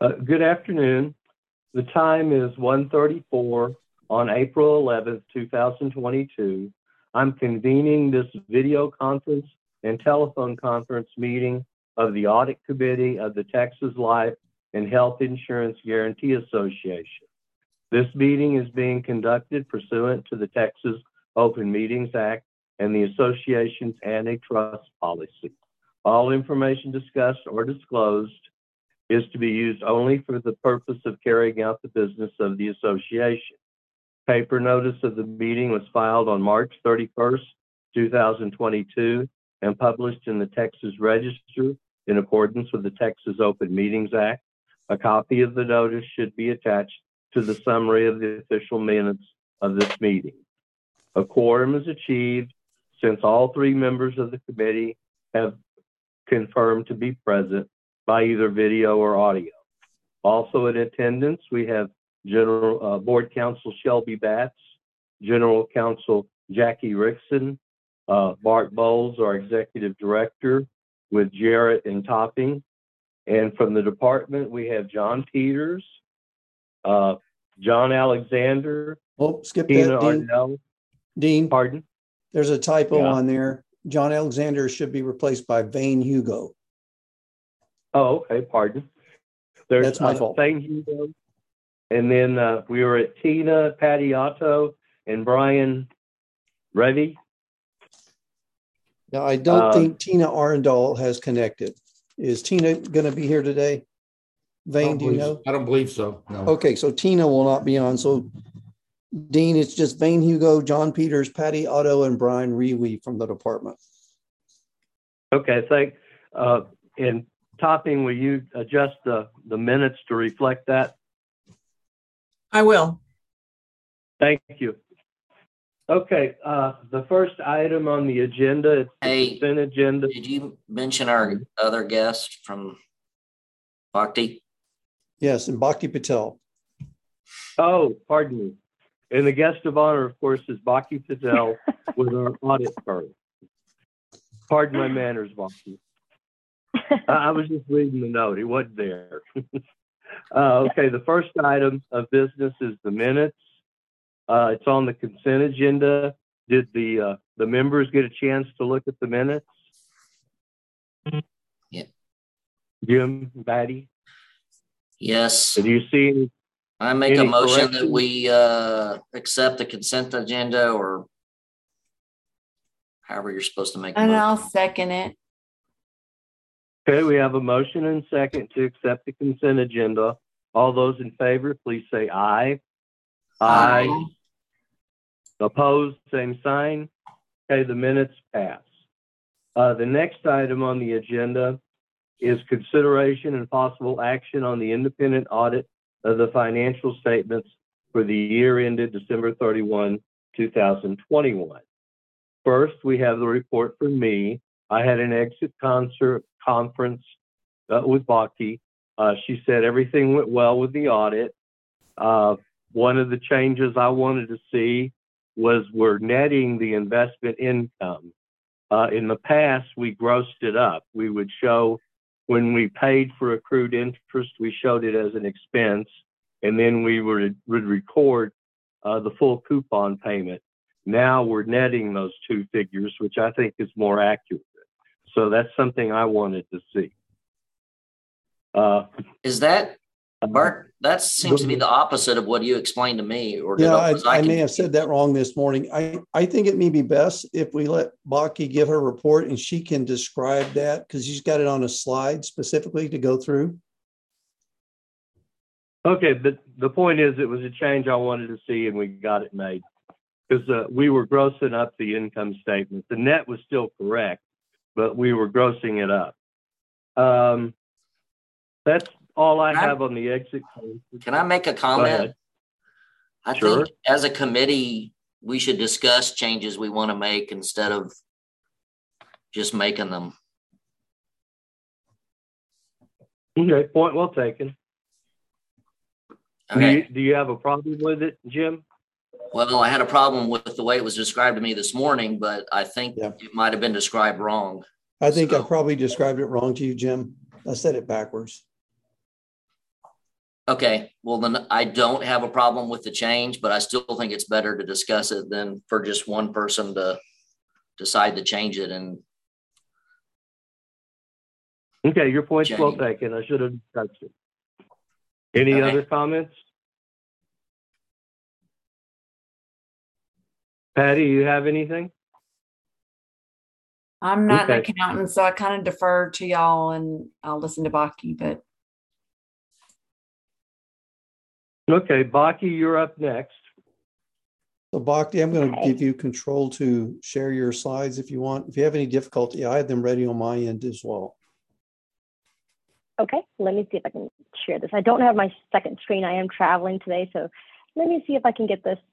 Good afternoon. The time is 1:34 on April 11th, 2022. I'm convening this video conference and telephone conference meeting of the Audit Committee of the Texas Life and Health Insurance Guarantee Association. This meeting is being conducted pursuant to the Texas Open Meetings Act and the association's antitrust policy. All information discussed or disclosed is to be used only for the purpose of carrying out the business of the association. Paper notice of the meeting was filed on March 31st, 2022, and published in the Texas Register in accordance with the Texas Open Meetings Act. A copy of the notice should be attached to the summary of the official minutes of this meeting. A quorum is achieved since all three members of the committee have confirmed to be present by either video or audio. Also in attendance, we have Board Counsel Shelby Batts, General Counsel Jackie Rickson, Bart Bowles, our Executive Director, with Jarrett and Topping. And from the department, we have John Peters, John Alexander. Oh, skip Tina that, Dean. Ardell. Dean, Pardon? there's a typo on there. John Alexander should be replaced by Vane Hugo. Oh, okay, pardon. There's That's my fault. Vane Hugo. And then we were at Tina Pattiotto and Brian Revy. Now, I don't think Tina Arundel has connected. Is Tina going to be here today? Vane, do you know? I don't believe so. No. Okay, so Tina will not be on. So, Dean, it's just Vane Hugo, John Peters, Patty Otto, and Brian Rewe from the department. Okay, thank. And Topping, will you adjust the minutes to reflect that? I will. Thank you. Okay, the first item on the agenda is the consent agenda. Did you mention our other guest from Bhakti? Yes, and Bhakti Patel. Oh, pardon me. And the guest of honor, of course, is Bhakti Patel with our audit firm. Pardon my manners, Bhakti. I was just reading the note. He wasn't there. Okay, the first item of business is the minutes. It's on the consent agenda. Did the members get a chance to look at the minutes? Yeah. Jim, Batty? Yes. Did you see any? I make a motion that we accept the consent agenda, or however you're supposed to make it. And I'll second it. Okay, we have a motion and second to accept the consent agenda. All those in favor, please say aye. Aye. Opposed, same sign. Okay, the minutes pass. The next item on the agenda is consideration and possible action on the independent audit of the financial statements for the year ended December 31, 2021. First, we have the report from me. I had an exit conference with Bhakti. She said everything went well with the audit. One of the changes I wanted to see was we're netting the investment income. In the past, we grossed it up. We would show when we paid for accrued interest, we showed it as an expense, and then we would record the full coupon payment. Now we're netting those two figures, which I think is more accurate. So that's something I wanted to see. Is that, Bart? That seems to be the opposite of what you explained to me. Or yeah, I may have said that wrong this morning. I think it may be best if we let Bhakti give her report and she can describe that, because she's got it on a slide specifically to go through. Okay, but the point is it was a change I wanted to see and we got it made. Because we were grossing up the income statement. The net was still correct, but we were grossing it up. That's all I have on the exit. Can I make a comment? I think as a committee, we should discuss changes we want to make instead of just making them. Okay, point well taken. Okay. Do you have a problem with it, Jim? Well, I had a problem with the way it was described to me this morning, but I think it might have been described wrong. I think I probably described it wrong to you, Jim. I said it backwards. Okay, well then I don't have a problem with the change, but I still think it's better to discuss it than for just one person to decide to change it. And Okay, your point's well Jenny. taken. I should have touched it. Any Okay. other comments? Patty, you have anything? I'm not an Okay. accountant, so I kind of defer to y'all and I'll listen to Baki, but Okay, Baki, you're up next. So Bhakti, I'm going to give you control to share your slides if you want. If you have any difficulty, I have them ready on my end as well. Okay, let me see if I can share this. I don't have my second screen. I am traveling today, so let me see if I can get this.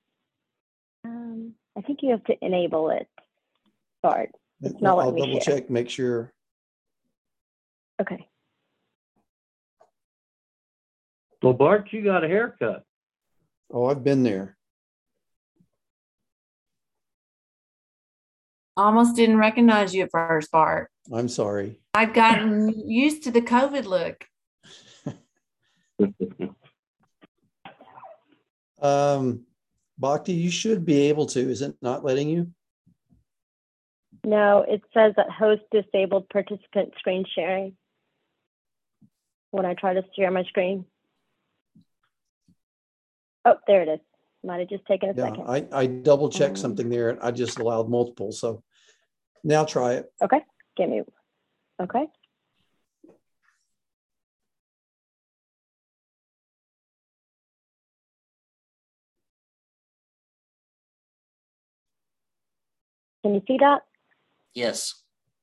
I think you have to enable it. Start. It's not I'll letting me double share. check, make sure. Okay. Well, Bart, you got a haircut. Oh, I've been there. almost didn't recognize you at first, Bart. I'm sorry. I'd gotten used to the COVID look. Bhakti, you should be able to. Is it not letting you? No, it says that host disabled participant screen sharing when I try to share my screen. Oh, there it is. Might have just taken a second. I double checked something there and I just allowed multiple. So now try it. Okay, give me. Okay. Can you see that? Yes.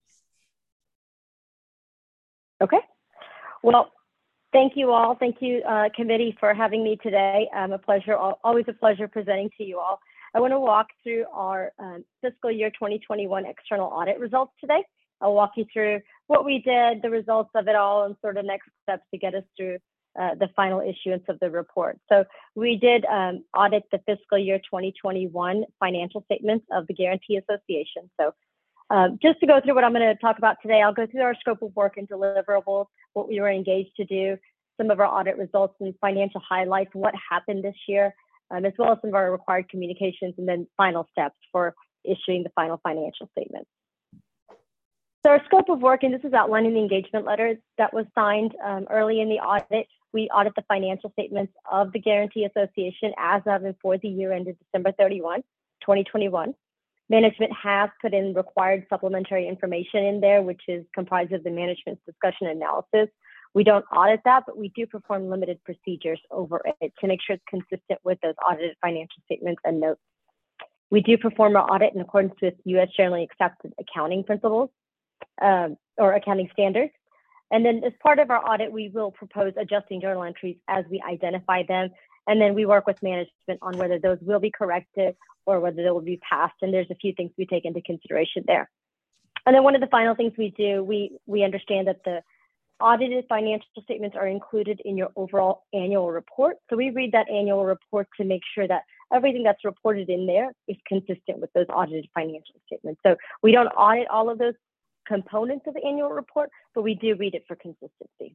Okay. Well, thank you all. Thank you, committee, for having me today. A pleasure, always a pleasure presenting to you all. I want to walk through our fiscal year 2021 external audit results today. I'll walk you through what we did, the results of it all, and sort of next steps to get us through the final issuance of the report. So we did audit the fiscal year 2021 financial statements of the Guarantee Association. So just to go through what I'm going to talk about today, I'll go through our scope of work and deliverables, what we were engaged to do, some of our audit results and financial highlights, what happened this year, as well as some of our required communications, and then final steps for issuing the final financial statement. So our scope of work, and this is outlining the engagement letter that was signed early in the audit. We audit the financial statements of the Guarantee Association as of and for the year ended December 31, 2021. Management has put in required supplementary information in there, which is comprised of the management's discussion analysis. We don't audit that, but we do perform limited procedures over it to make sure it's consistent with those audited financial statements and notes. We do perform our audit in accordance with U.S. generally accepted accounting principles or accounting standards. And then as part of our audit, we will propose adjusting journal entries as we identify them. And then we work with management on whether those will be corrected or whether they will be passed. And there's a few things we take into consideration there. And then one of the final things we do, we understand that the audited financial statements are included in your overall annual report. So we read that annual report to make sure that everything that's reported in there is consistent with those audited financial statements. So we don't audit all of those components of the annual report, but we do read it for consistency.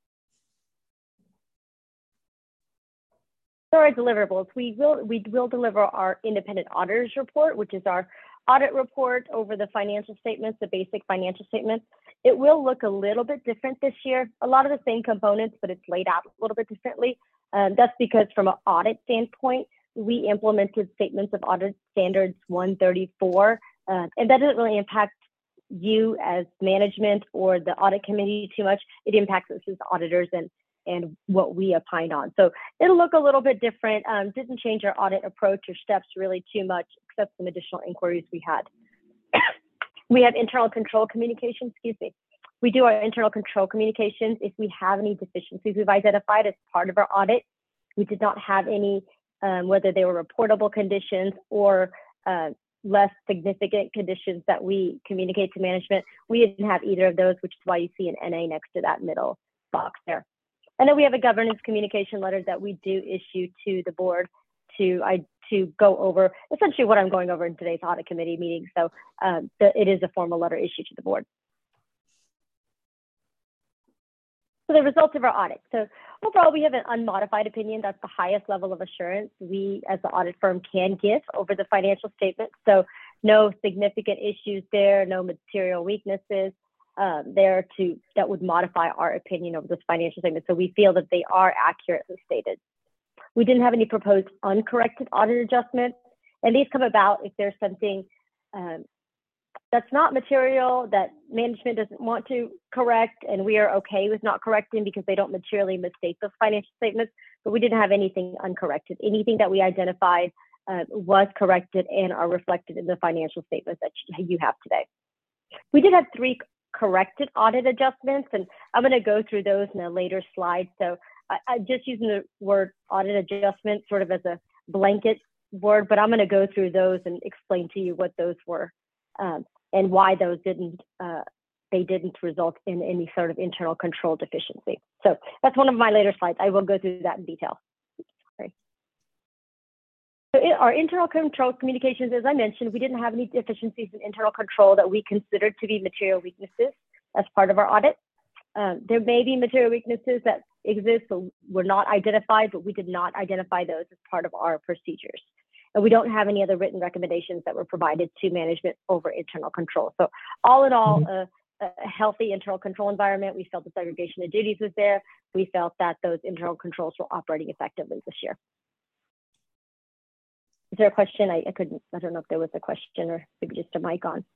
So our deliverables, we will deliver our independent auditor's report, which is our audit report over the financial statements, the basic financial statements. It will look a little bit different this year. A lot of the same components, but it's laid out a little bit differently. That's because from an audit standpoint, we implemented Statements of Audit Standards 134, and that doesn't really impact you as management or the audit committee too much. It impacts us as auditors and what we opine on. So it'll look a little bit different. Didn't change our audit approach or steps really too much, except some additional inquiries we had. We have internal control communication, We do our internal control communications if we have any deficiencies we've identified as part of our audit. We did not have any, whether they were reportable conditions or less significant conditions that we communicate to management. We didn't have either of those, which is why you see an NA next to that middle box there. And then we have a governance communication letter that we do issue to the board to go over essentially what I'm going over in today's audit committee meeting. So it is a formal letter issued to the board. So the results of our audit. So overall, we have an unmodified opinion. That's the highest level of assurance we as the audit firm can give over the financial statement. So no significant issues there, no material weaknesses that would modify our opinion over this financial statement. So we feel that they are accurately stated. We didn't have any proposed uncorrected audit adjustments, and these come about if there's something that's not material that management doesn't want to correct, and we are okay with not correcting because they don't materially misstate those financial statements. But we didn't have anything uncorrected. Anything that we identified was corrected and are reflected in the financial statements that you have today. We did have 3 corrected audit adjustments, and I'm going to go through those in a later slide. So I'm just using the word audit adjustment sort of as a blanket word, but I'm going to go through those and explain to you what those were and why those didn't result in any sort of internal control deficiency. So that's one of my later slides. I will go through that in detail. So our internal control communications, as I mentioned, we didn't have any deficiencies in internal control that we considered to be material weaknesses as part of our audit. There may be material weaknesses that exist but were not identified, but we did not identify those as part of our procedures. And we don't have any other written recommendations that were provided to management over internal control. So all in all, a healthy internal control environment. We felt the segregation of duties was there. We felt that those internal controls were operating effectively this year. Is there a question? I don't know if there was a question or maybe just a mic on.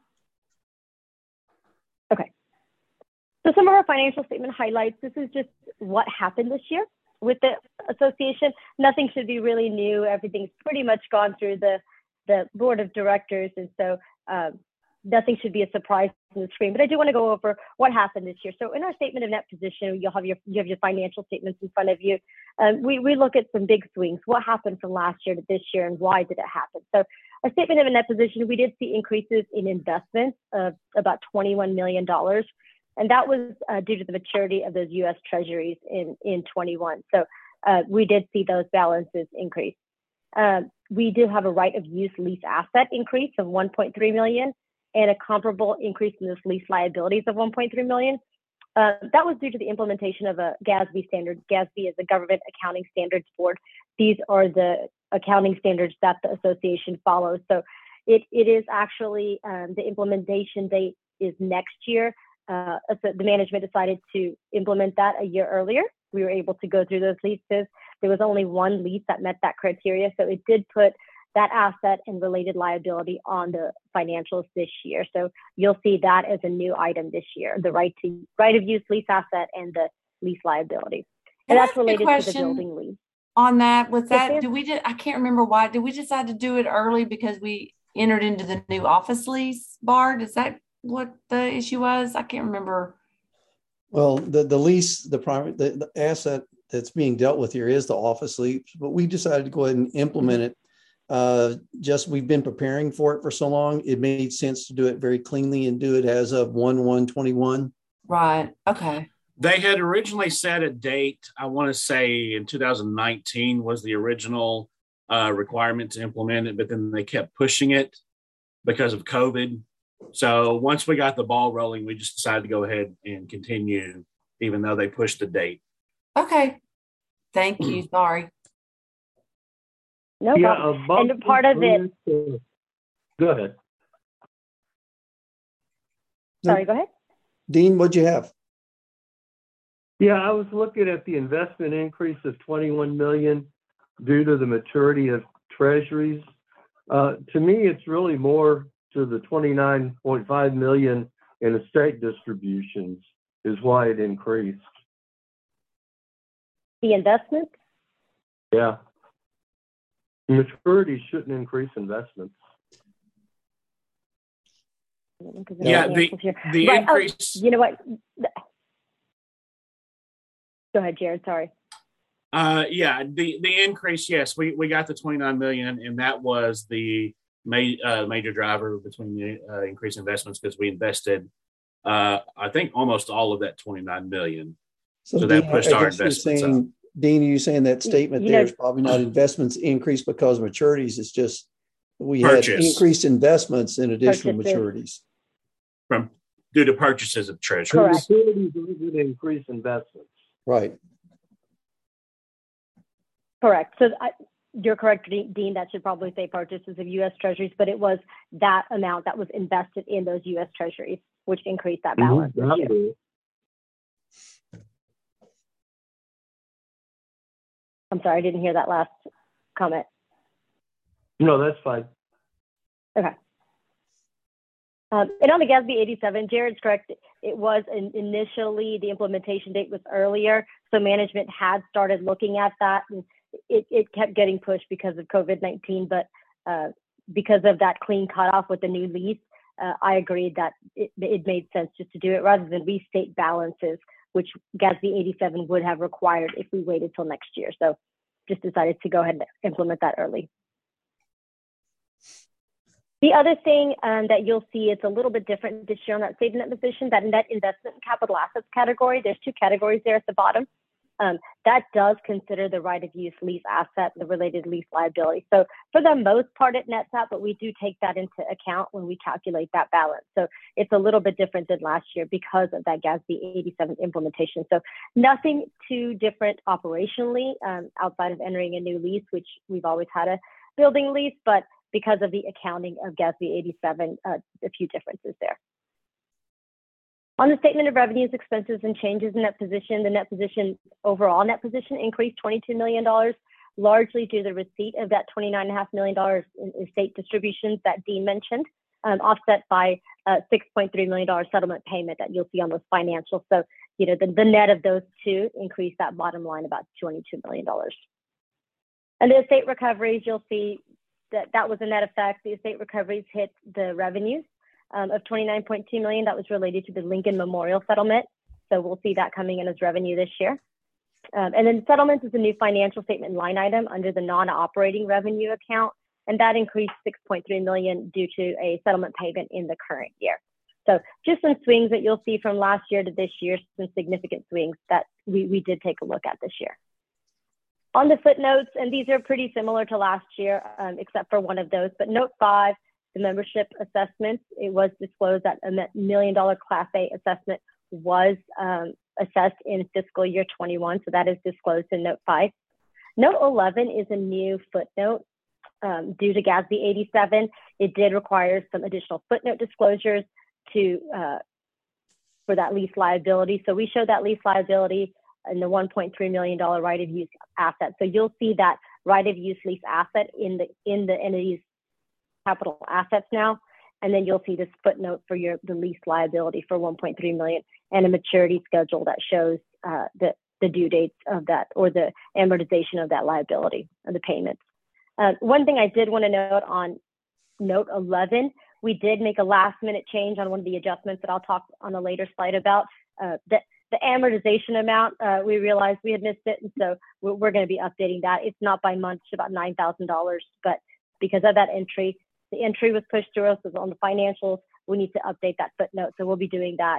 Okay. So some of our financial statement highlights. This is just what happened this year with the association. Nothing should be really new. Everything's pretty much gone through the board of directors. And so nothing should be a surprise on the screen, but I do want to go over what happened this year. So in our statement of net position, you have your financial statements in front of you. We look at some big swings. What happened from last year to this year, and why did it happen? So our statement of a net position, we did see increases in investments of about $21 million. And that was due to the maturity of those U.S. Treasuries in 21. So we did see those balances increase. We do have a right of use lease asset increase of $1.3 million. And a comparable increase in this lease liabilities of $1.3 million. That was due to the implementation of a GASB standard. GASB is the Government Accounting Standards Board. These are the accounting standards that the association follows. So it is actually, the implementation date is next year. So the management decided to implement that a year earlier. We were able to go through those leases. There was only one lease that met that criteria. So it did put that asset and related liability on the financials this year. So you'll see that as a new item this year, the right of use lease asset and the lease liability. And that's related to the building lease. On that, with that, I can't remember why, did we decide to do it early because we entered into the new office lease, Bart? Is that what the issue was? I can't remember. Well, the lease, the asset that's being dealt with here is the office lease, but we decided to go ahead and implement it. We've been preparing for it for so long, it made sense to do it very cleanly and do it as of 1/1/21. Right. Okay. They had originally set a date, I want to say in 2019 was the original requirement to implement it, but then they kept pushing it because of COVID. So once we got the ball rolling, we just decided to go ahead and continue, even though they pushed the date. Okay. Thank you. Sorry. No problem. And part of it. Go ahead. Sorry, go ahead. Dean, what'd you have? Yeah, I was looking at the investment increase of $21 million due to the maturity of treasuries. To me, it's really more to the $29.5 million in estate distributions is why it increased. The investment? Yeah. Maturity shouldn't increase investments. Yeah, the right. increase. You know what? Go ahead, Jared. Sorry. Yeah, the increase. Yes, we got the 29 million, and that was the major driver between the increased investments because we invested, I think, almost all of that 29 million. So that Dean, pushed our investments up. Dean, are you saying that statement there is probably not investments increased because of maturities? It's just we had increased investments in additional maturities. due to purchases of treasuries. Correct. Utilities would increase investments. Right. Correct. So you're correct, Dean. That should probably say purchases of U.S. Treasuries, but it was that amount that was invested in those U.S. Treasuries, which increased that balance this year. I'm sorry, I didn't hear that last comment. No, that's fine. Okay. And on the GASB 87, Jared's correct. It was initially, the implementation date was earlier, so management had started looking at that, and it kept getting pushed because of COVID-19, but because of that clean cutoff with the new lease, I agreed that it made sense just to do it rather than restate balances, which GASB 87 would have required if we waited till next year. So just decided to go ahead and implement that early. The other thing that you'll see, it's a little bit different this year on that saving net position, that net investment and capital assets category. There's two categories there at the bottom. That does consider the right of use lease asset, the related lease liability. So for the most part, it nets out, but we do take that into account when we calculate that balance. So it's a little bit different than last year because of that GASB 87 implementation. So nothing too different operationally outside of entering a new lease, which we've always had a building lease, but because of the accounting of GASB 87, a few differences there. On the statement of revenues, expenses, and changes in net position, the net position, overall net position increased $22 million, largely due to the receipt of that $29.5 million in estate distributions that Dean mentioned, offset by a $6.3 million settlement payment that you'll see on those financials. So, you know, the net of those two increased that bottom line about $22 million. And the estate recoveries, you'll see that was a net effect. The estate recoveries hit the revenues of $29.2 million. That was related to the Lincoln Memorial settlement. So we'll see that coming in as revenue this year. And then settlements is a new financial statement line item under the non-operating revenue account. And that increased $6.3 million due to a settlement payment in the current year. So just some swings that you'll see from last year to this year, some significant swings that we did take a look at this year. On the footnotes, and these are pretty similar to last year, except for one of those, but note 5, the membership assessments, it was disclosed that a $1 million Class A assessment was assessed in fiscal year 21, so that is disclosed in note 5. Note 11 is a new footnote due to GASB 87. It did require some additional footnote disclosures for that lease liability. So we showed that lease liability and the $1.3 million right of use asset. So you'll see that right of use lease asset in the entity's capital assets now. And then you'll see this footnote for the lease liability for $1.3 million and a maturity schedule that shows the due dates of that, or the amortization of that liability and the payments. One thing I did want to note on note 11, we did make a last minute change on one of the adjustments that I'll talk on a later slide about. The amortization amount, we realized we had missed it, and so we're going to be updating that. It's not by month, it's about $9,000, but because of that entry, the entry was pushed through us on the financials. We need to update that footnote, so we'll be doing that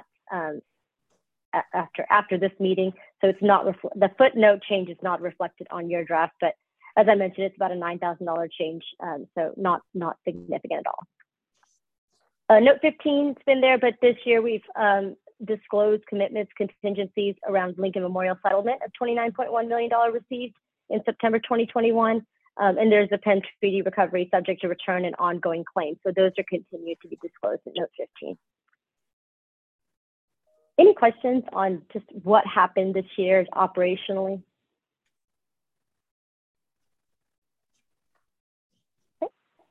after this meeting. So it's not the footnote change is not reflected on your draft, but as I mentioned, it's about a $9,000 change, so not significant at all. Note 15's been there, but this year we've disclosed commitments, contingencies around Lincoln Memorial settlement of $29.1 million received in September 2021. And there's a Penn Treaty recovery subject to return and ongoing claims. So those are continued to be disclosed in note 15. Any questions on just what happened this year operationally? Okay.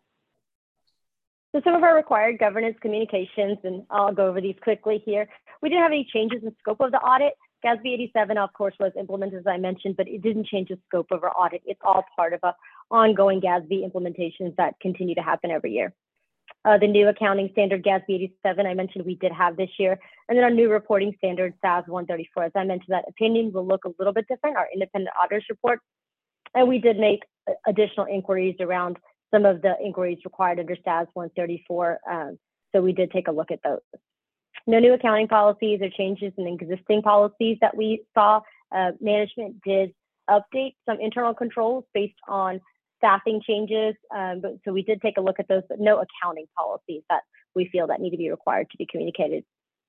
So some of our required governance communications, and I'll go over these quickly here. We didn't have any changes in scope of the audit. GASB 87, of course, was implemented, as I mentioned, but it didn't change the scope of our audit. It's all part of our ongoing GASB implementations that continue to happen every year. The new accounting standard, GASB 87, I mentioned we did have this year. And then our new reporting standard, SAS 134. As I mentioned, that opinion will look a little bit different, our independent auditors report. And we did make additional inquiries around some of the inquiries required under SAS 134. So we did take a look at those. No new accounting policies or changes in existing policies that we saw. Management did update some internal controls based on staffing changes. So we did take a look at those, but no accounting policies that we feel that need to be required to be communicated.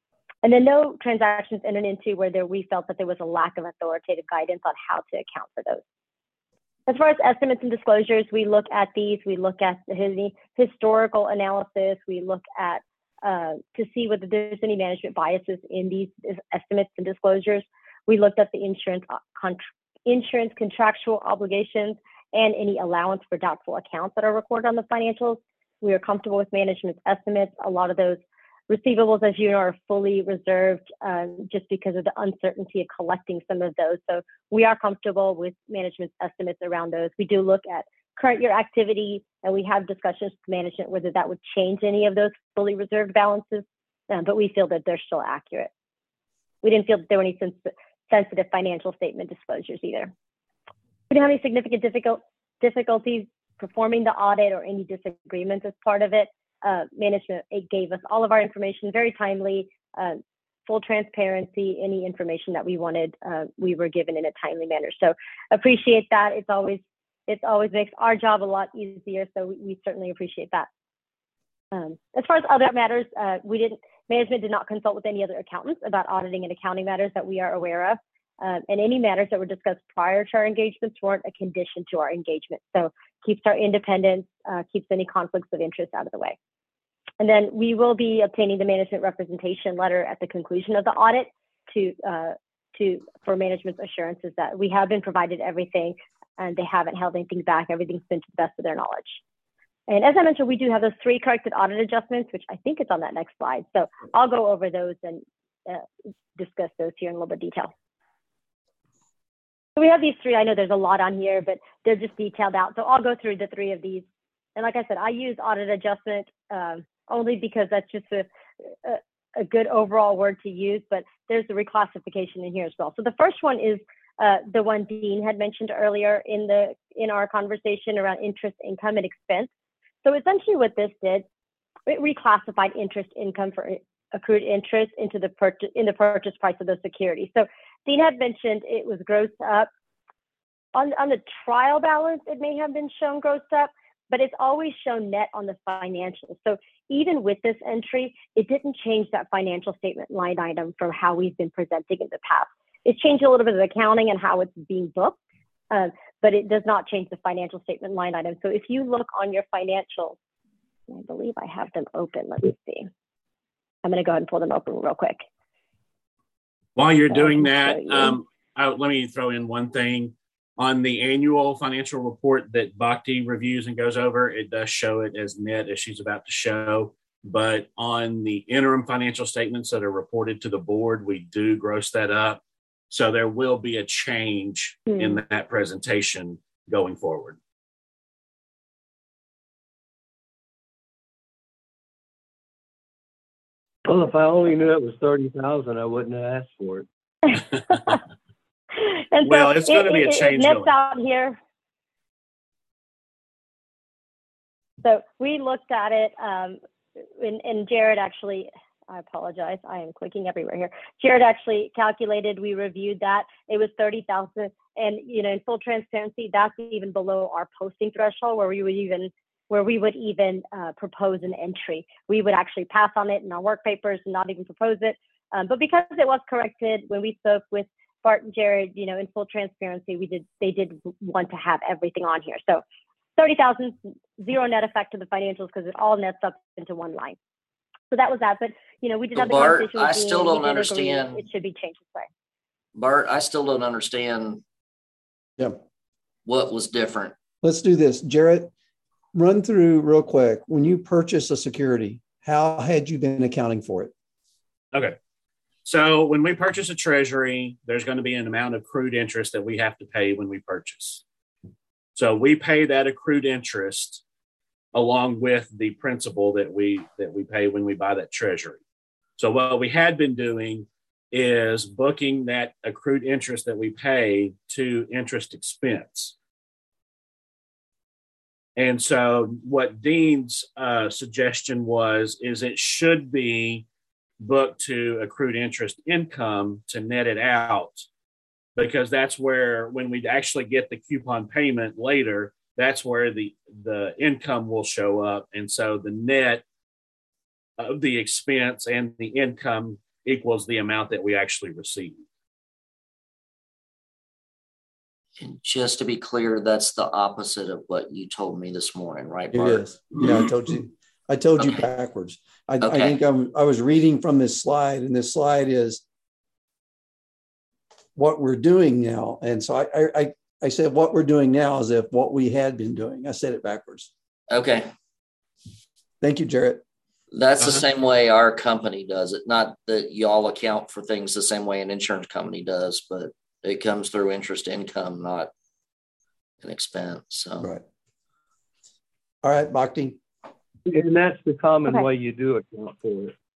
And then no transactions entered into where we felt that there was a lack of authoritative guidance on how to account for those. As far as estimates and disclosures, we look at these. We look at the historical analysis. We look at to see whether there's any management biases in these estimates and disclosures. We looked at the insurance contractual obligations and any allowance for doubtful accounts that are recorded on the financials. We are comfortable with management's estimates. A lot of those receivables, as you know, are fully reserved just because of the uncertainty of collecting some of those. So we are comfortable with management's estimates around those. We do look at current year activity, and we have discussions with management whether that would change any of those fully reserved balances, but we feel that they're still accurate. We didn't feel that there were any sensitive financial statement disclosures either. We didn't have any significant difficulties performing the audit or any disagreements as part of it. Management gave us all of our information very timely, full transparency. Any information that we wanted, we were given in a timely manner. So appreciate that. It always makes our job a lot easier. So we certainly appreciate that. As far as other matters, management did not consult with any other accountants about auditing and accounting matters that we are aware of. And any matters that were discussed prior to our engagements weren't a condition to our engagement. So keeps our independence, keeps any conflicts of interest out of the way. And then we will be obtaining the management representation letter at the conclusion of the audit for management's assurances that we have been provided everything and they haven't held anything back. Everything's been to the best of their knowledge. And as I mentioned, we do have those 3 corrected audit adjustments, which I think it's on that next slide. So I'll go over those and discuss those here in a little bit of detail. So we have these 3. I know there's a lot on here, but they're just detailed out. So I'll go through the 3 of these. And like I said, I use audit adjustment only because that's just a good overall word to use, but there's the reclassification in here as well. So the first one is the one Dean had mentioned earlier in our conversation around interest, income, and expense. So essentially what this did, it reclassified interest income for accrued interest into the purchase price of those securities. So Dean had mentioned it was grossed up. On the trial balance, it may have been shown grossed up, but it's always shown net on the financials. So even with this entry, it didn't change that financial statement line item from how we've been presenting in the past. It's changed a little bit of accounting and how it's being booked, but it does not change the financial statement line item. So if you look on your financials, I believe I have them open. Let me see. I'm going to go ahead and pull them open real quick. While you're doing that, let me throw in one thing. On the annual financial report that Bhakti reviews and goes over, it does show it as net, as she's about to show. But on the interim financial statements that are reported to the board, we do gross that up. So there will be a change in that presentation going forward. Well, if I only knew it was 30,000, I wouldn't have asked for it. And well, so it's going to be a change. It nets out here. So we looked at it, and Jared actually, I apologize, I am clicking everywhere here. Jared actually calculated, we reviewed that. It was 30,000. And, in full transparency, that's even below our posting threshold where we would even propose an entry. We would actually pass on it in our work papers and not even propose it. But because it was corrected, when we spoke with Bart and Jared, in full transparency, they did want to have everything on here. So 30,000, zero net effect to the financials because it all nets up into one line. So that was that. But, we did have the conversation with I still don't understand. It should be changed this way. Bart, I still don't understand what was different. Let's do this. Jared, run through real quick. When you purchase a security, how had you been accounting for it? Okay. So when we purchase a treasury, there's going to be an amount of accrued interest that we have to pay when we purchase. So we pay that accrued interest along with the principal that we pay when we buy that treasury. So what we had been doing is booking that accrued interest that we pay to interest expense. And so what Dean's suggestion is it should be booked to accrued interest income to net it out, because that's where, when we actually get the coupon payment later, that's where the income will show up. And so the net of the expense and the income equals the amount that we actually receive. And just to be clear, that's the opposite of what you told me this morning, right, Bart? It is. Yeah, I told you backwards. I think I was reading from this slide, and this slide is what we're doing now. And so I said what we're doing now as if what we had been doing. I said it backwards. Okay. Thank you, Jarrett. That's the same way our company does it. Not that y'all account for things the same way an insurance company does, but it comes through interest income, not an expense. So. Right. All right, Bhakti. And that's the common way you do account for it.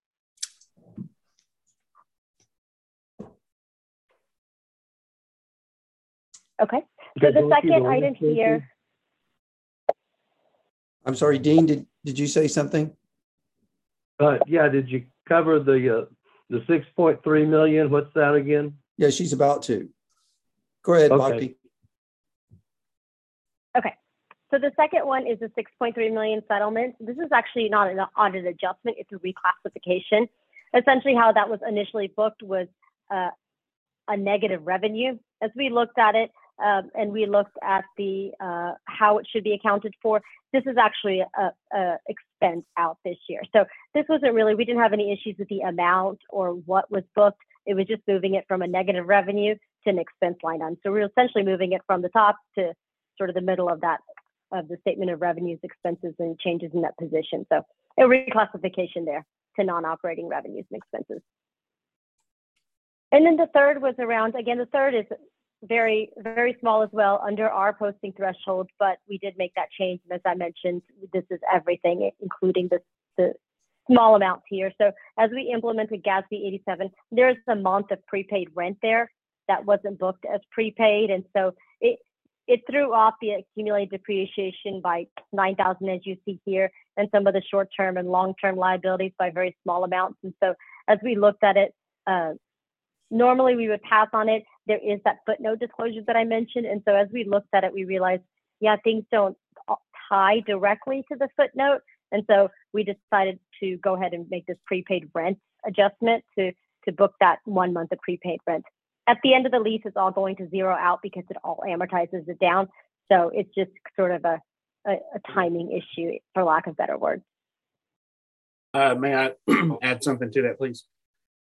Okay. So the second item here. I'm sorry, Dean, did you say something? Yeah, did you cover the 6.3 million? What's that again? Yeah, she's about to. Go ahead, Bhakti. Okay. So the second one is the 6.3 million settlement. This is actually not an audit adjustment, it's a reclassification. Essentially how that was initially booked was a negative revenue. As we looked at it and we looked at the how it should be accounted for, this is actually a expense out this year. So this wasn't really, we didn't have any issues with the amount or what was booked. It was just moving it from a negative revenue to an expense line item. So we're essentially moving it from the top to sort of the middle of that, of the statement of revenues, expenses, and changes in that position. So a reclassification there to non-operating revenues and expenses. And then the third was around, again, the third is very, very small as well, under our posting threshold, but we did make that change. And as I mentioned, this is everything, including the small amounts here. So as we implemented GASB 87, there's a month of prepaid rent there that wasn't booked as prepaid. And so it threw off the accumulated depreciation by 9,000, as you see here, and some of the short-term and long-term liabilities by very small amounts. And so as we looked at it, normally we would pass on it. There is that footnote disclosure that I mentioned. And so as we looked at it, we realized, yeah, things don't tie directly to the footnote. And so we decided to go ahead and make this prepaid rent adjustment to book that 1 month of prepaid rent. At the end of the lease, it's all going to zero out because it all amortizes it down. So it's just sort of a timing issue, for lack of better words. May I add something to that, please?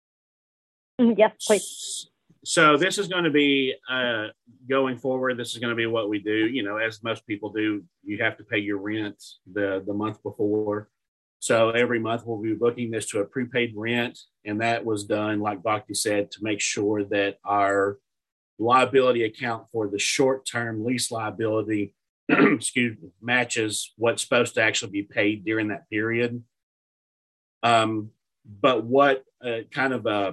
Yes, please. So this is going to be, going forward, this is going to be what we do. You know, as most people do, you have to pay your rent the month before. So every month we'll be booking this to a prepaid rent. And that was done, like Bhakti said, to make sure that our liability account for the short-term lease liability matches what's supposed to actually be paid during that period. But what kind of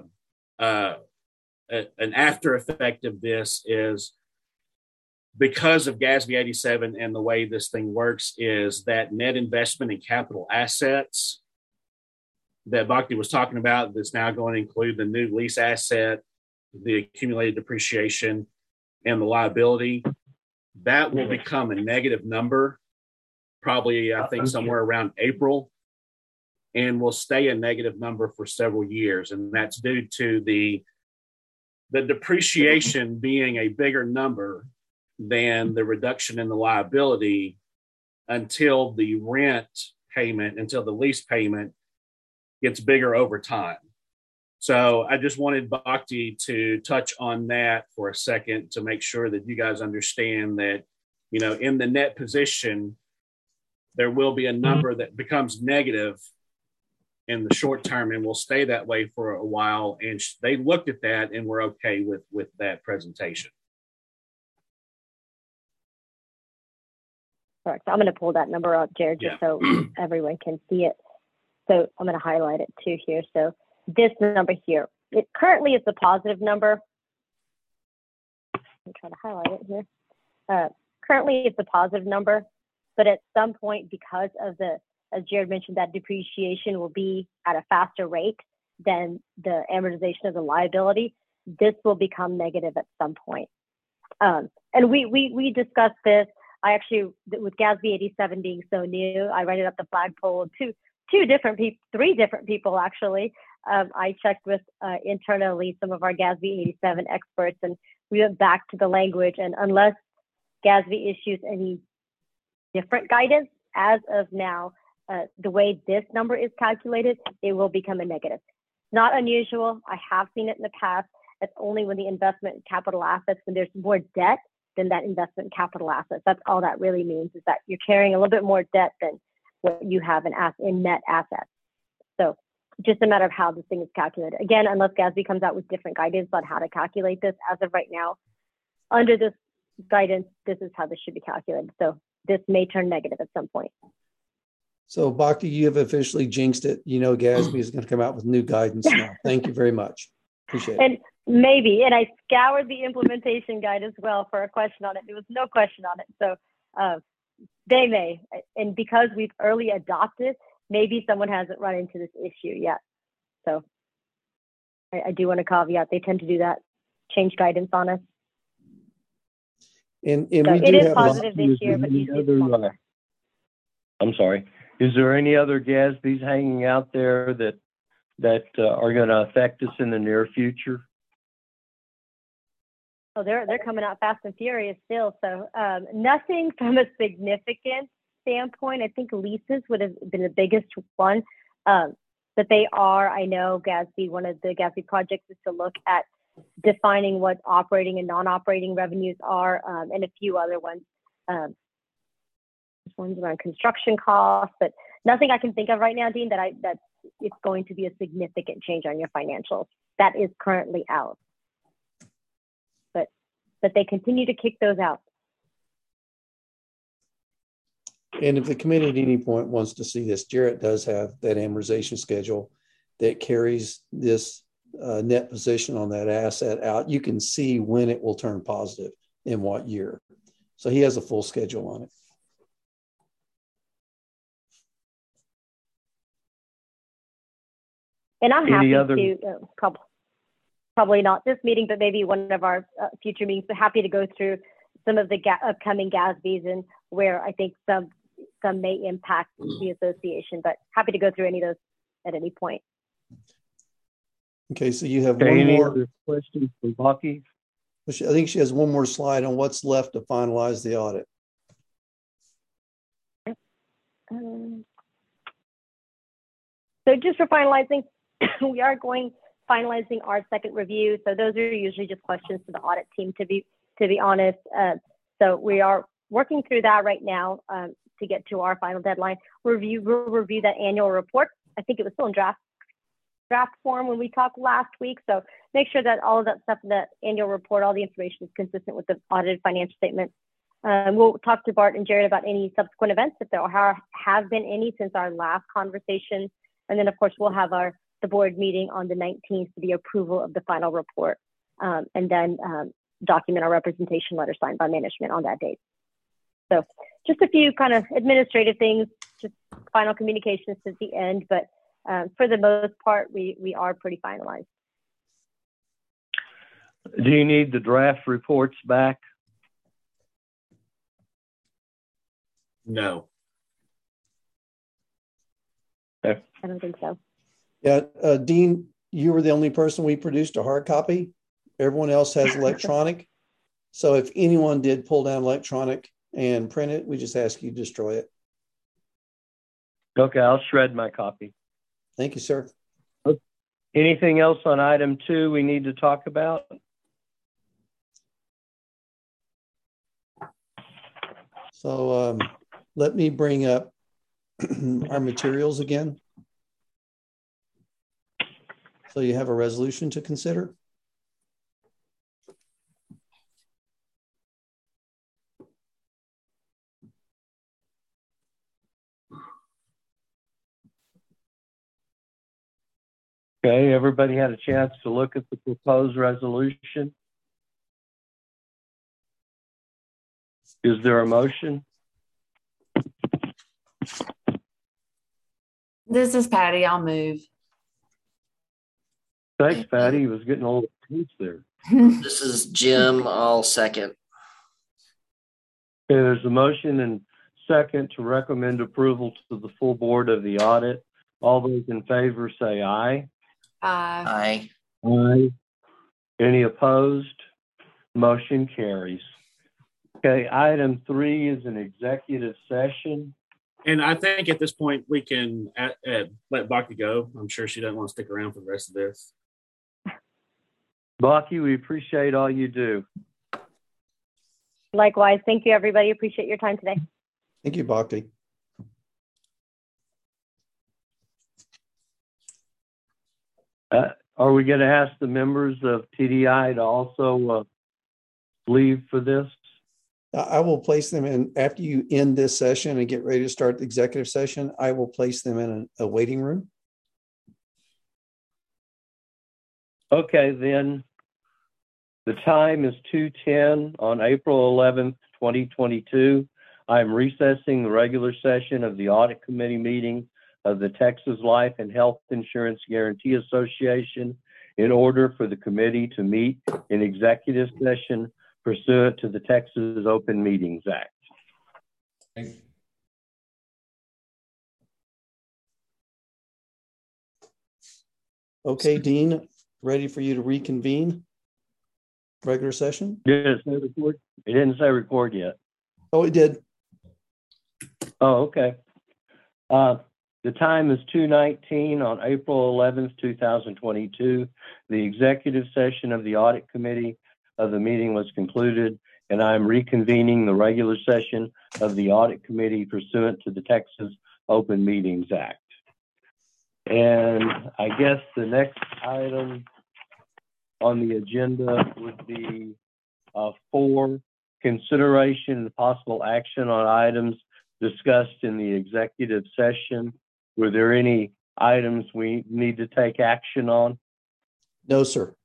an after effect of this is, because of GASB 87 and the way this thing works, is that net investment in capital assets that Bhakti was talking about, that's now going to include the new lease asset, the accumulated depreciation, and the liability, that will become a negative number, probably, I think, somewhere around April, and will stay a negative number for several years. And that's due to the depreciation being a bigger number than the reduction in the liability until the rent payment, until the lease payment gets bigger over time. So I just wanted Bhakti to touch on that for a second to make sure that you guys understand that, you know, in the net position, there will be a number that becomes negative in the short term and will stay that way for a while. And they looked at that and were okay with that presentation. All right, so I'm going to pull that number up, Jared, just so everyone can see it. So I'm going to highlight it too here. So this number here, it currently is a positive number. I'm trying to highlight it here. Currently it's a positive number, but at some point, because of the, as Jared mentioned, that depreciation will be at a faster rate than the amortization of the liability, this will become negative at some point. And we discussed this. I actually, with GASB 87 being so new, I wrote it up the flagpole of three different people actually, I checked with internally some of our GASB 87 experts, and we went back to the language. And unless GASB issues any different guidance, as of now, the way this number is calculated, it will become a negative. Not unusual. I have seen it in the past. It's only when the investment in capital assets, when there's more debt than that investment in capital assets. That's all that really means, is that you're carrying a little bit more debt than what you have in net assets. So just a matter of how this thing is calculated. Again, unless GASB comes out with different guidance on how to calculate this, as of right now, under this guidance, this is how this should be calculated. So this may turn negative at some point. So Bhakti, you have officially jinxed it. You know, GASB is going to come out with new guidance now. Thank you very much. Appreciate it. And maybe, and I scoured the implementation guide as well for a question on it. There was no question on it. So they may, and because we've early adopted, maybe someone hasn't run into this issue yet. So I do want to caveat, they tend to do that, change guidance on us. And so we do it is have positive this year, but I'm sorry. Is there any other GASBs hanging out there that are going to affect us in the near future? Oh, they're coming out fast and furious still. So nothing from a significant standpoint. I think leases would have been the biggest one. But they are, I know GASB, one of the GASB projects is to look at defining what operating and non-operating revenues are, and a few other ones. Ones around construction costs, but nothing I can think of right now, Dean, that it's going to be a significant change on your financials. That is currently out. But they continue to kick those out. And if the committee at any point wants to see this, Jarrett does have that amortization schedule that carries this net position on that asset out. You can see when it will turn positive in what year. So he has a full schedule on it. And I'm happy to, probably not this meeting, but maybe one of our future meetings, but happy to go through some of the upcoming GASBs and where I think some may impact the association, but happy to go through any of those at any point. Okay, so you have one any more other questions for Bhakti? I think she has one more slide on what's left to finalize the audit. So just for finalizing, we are finalizing our second review. So those are usually just questions to the audit team, to be honest. So we are working through that right now to get to our final deadline. We'll review that annual report. I think it was still in draft form when we talked last week. So make sure that all of that stuff in the annual report, all the information is consistent with the audited financial statement. We'll talk to Bart and Jared about any subsequent events, if there have been any since our last conversation. And then, of course, we'll have the board meeting on the 19th for the approval of the final report, and then document our representation letter signed by management on that date. So just a few kind of administrative things, just final communications at the end, but for the most part, we are pretty finalized. Do you need the draft reports back? No. I don't think so. Yeah, Dean, you were the only person we produced a hard copy. Everyone else has electronic. So if anyone did pull down electronic and print it, we just ask you to destroy it. Okay, I'll shred my copy. Thank you, sir. Anything else on item 2 we need to talk about? So let me bring up our materials again. So you have a resolution to consider. Okay, everybody had a chance to look at the proposed resolution. Is there a motion? This is Patty. I'll move. Thanks, Patty. He was getting a little tense there. This is Jim. I'll second. Okay, there's a motion and second to recommend approval to the full board of the audit. All those in favor say aye. Aye. Aye. Any opposed? Motion carries. Okay, item 3 is an executive session. And I think at this point we can let Bhakti go. I'm sure she doesn't want to stick around for the rest of this. Bhakti, we appreciate all you do. Likewise. Thank you, everybody. Appreciate your time today. Thank you, Bhakti. Are we going to ask the members of TDI to also leave for this? I will place them in, after you end this session and get ready to start the executive session, I will place them in a waiting room. Okay, then the time is 2:10 on April 11th, 2022. I'm recessing the regular session of the Audit Committee meeting of the Texas Life and Health Insurance Guarantee Association in order for the committee to meet in executive session pursuant to the Texas Open Meetings Act. Okay, Dean, ready for you to reconvene regular session? Did it say record? It didn't say record yet. Oh, it did. Oh, okay. The time is 2:19 on April 11th, 2022. The executive session of the Audit Committee of the meeting was concluded, and I'm reconvening the regular session of the Audit Committee pursuant to the Texas Open Meetings Act. And I guess the next item on the agenda would be 4, consideration and possible action on items discussed in the executive session. Were there any items we need to take action on? No, sir.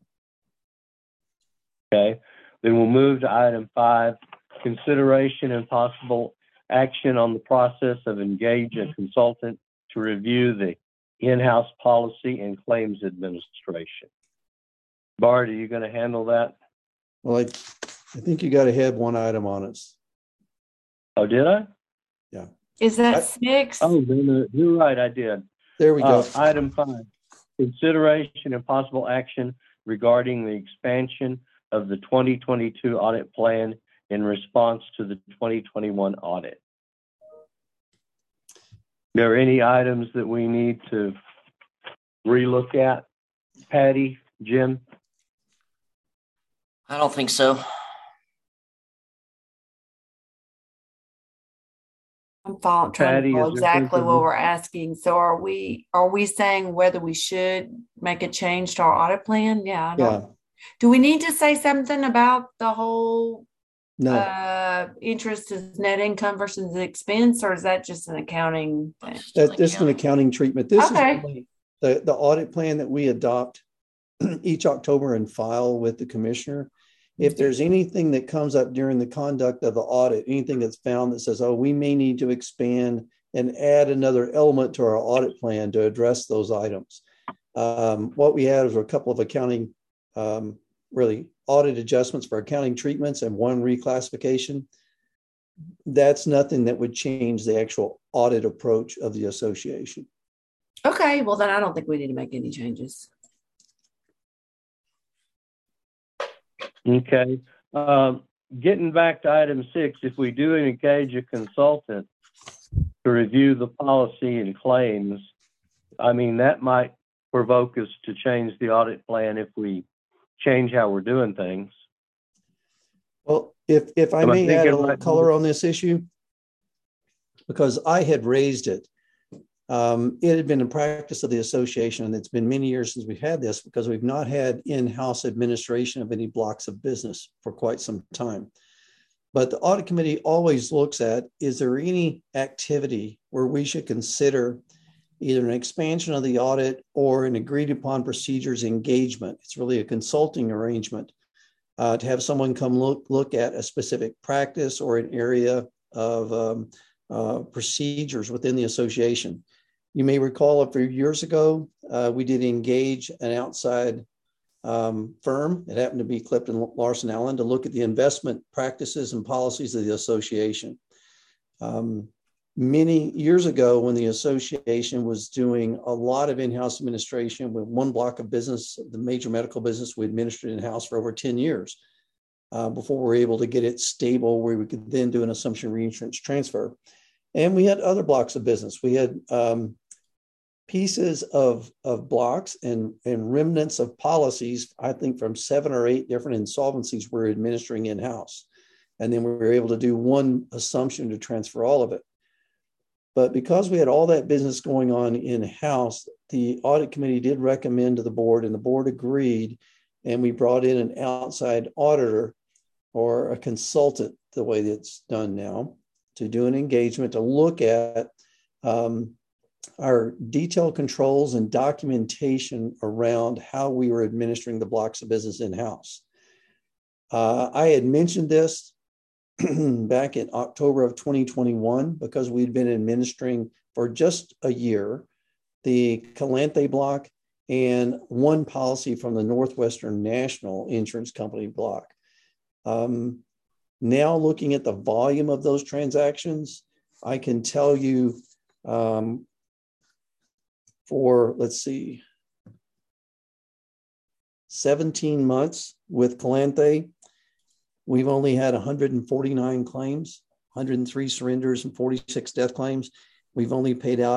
Okay, then we'll move to item 5, consideration and possible action on the process of engaging a consultant to review the in-house policy and claims administration. Bart, are you going to handle that? Well, I think you got to have one item on it. Oh, did I? Yeah. Is that 6? Oh, then, you're right, I did. There we go. Item 5, consideration and possible action regarding the expansion of the 2022 audit plan in response to the 2021 audit. There are any items that we need to relook at? Patty, Jim? I don't think so. I'm trying Patty, to know is there exactly something what we're asking. So are we saying whether we should make a change to our audit plan? Yeah. Yeah. Do we need to say something about the whole No. interest is net income versus the expense, or is that just an accounting thing? This is an accounting treatment. This Okay. is only the audit plan that we adopt each October and file with the commissioner. If there's anything that comes up during the conduct of the audit, anything that's found that says, oh, we may need to expand and add another element to our audit plan to address those items. What we had is a couple of accounting, really audit adjustments for accounting treatments and one reclassification. That's nothing that would change the actual audit approach of the association. Okay. Well, then I don't think we need to make any changes. Okay. Getting back to item 6, if we do engage a consultant to review the policy and claims, I mean, that might provoke us to change the audit plan if we change how we're doing things. Well, if I may add a little color on this issue, because I had raised it. It had been a practice of the association, and it's been many years since we've had this because we've not had in-house administration of any blocks of business for quite some time. But the audit committee always looks at, is there any activity where we should consider either an expansion of the audit or an agreed upon procedures engagement? It's really a consulting arrangement to have someone come look at a specific practice or an area of procedures within the association. You may recall a few years ago, we did engage an outside firm. It happened to be Clifton Larson Allen to look at the investment practices and policies of the association. Many years ago, when the association was doing a lot of in-house administration with one block of business, the major medical business, we administered in-house for over 10 years before we were able to get it stable where we could then do an assumption reinsurance transfer. And we had other blocks of business. We had pieces of blocks and remnants of policies, I think from 7 or 8 different insolvencies we're administering in-house. And then we were able to do one assumption to transfer all of it. But because we had all that business going on in-house, the audit committee did recommend to the board, and the board agreed, and we brought in an outside auditor or a consultant, the way that's done now, to do an engagement to look at our detailed controls and documentation around how we were administering the blocks of business in-house. I had mentioned this back in October of 2021, because we'd been administering for just a year the Calanthe block and one policy from the Northwestern National Insurance Company block. Now looking at the volume of those transactions, I can tell you for, let's see, 17 months with Calanthe, we've only had 149 claims, 103 surrenders and 46 death claims. We've only paid out